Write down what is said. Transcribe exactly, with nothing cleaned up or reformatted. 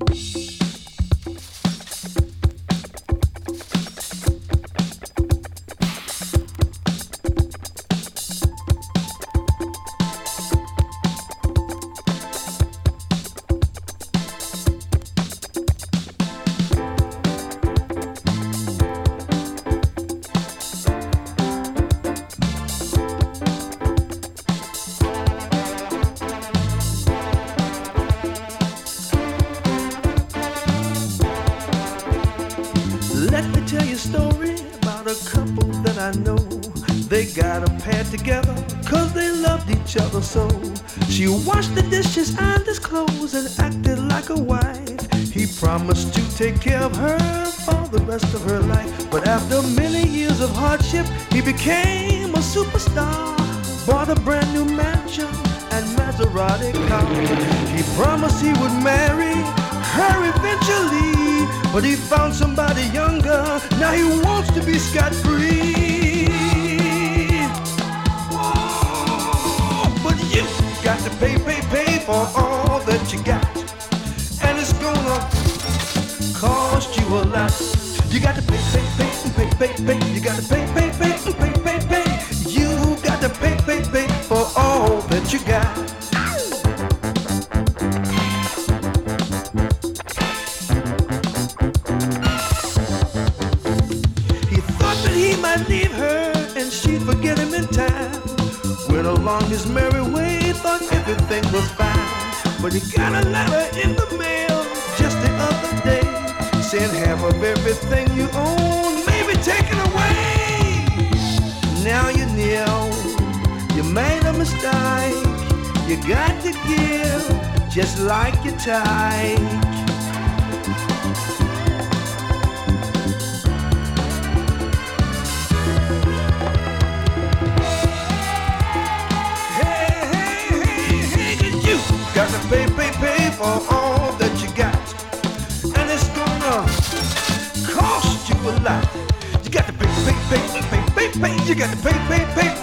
Let me tell you a story about a couple that I know. They got a pair together cause they loved each other so. She washed the dishes, ironed his clothes, and acted like a wife. He promised to take care of her for the rest of her life. But after many years of hardship, he became a superstar. Bought a brand new mansion and Maserati car. He promised he would marry her eventually, but he found somebody younger. Now he wants to be scot-free. Oh, but you got to pay, pay, pay for all that you got, and it's gonna cost you a lot. You got to pay, pay, pay, pay, pay, pay. You got to pay, pay, pay, pay, pay, pay. You got to pay, pay, pay for all that you got. Leave her and she'd forget him in time. Went along his merry way, thought everything was fine. But he got a letter in the mail just the other day, saying half of everything you own may be taken away. Now you know you made a mistake. You got to give just like you take. Got to pay, pay, pay for all that you got, and it's gonna cost you a lot. You got to pay, pay, pay, pay, pay, pay. You got to pay, pay, pay,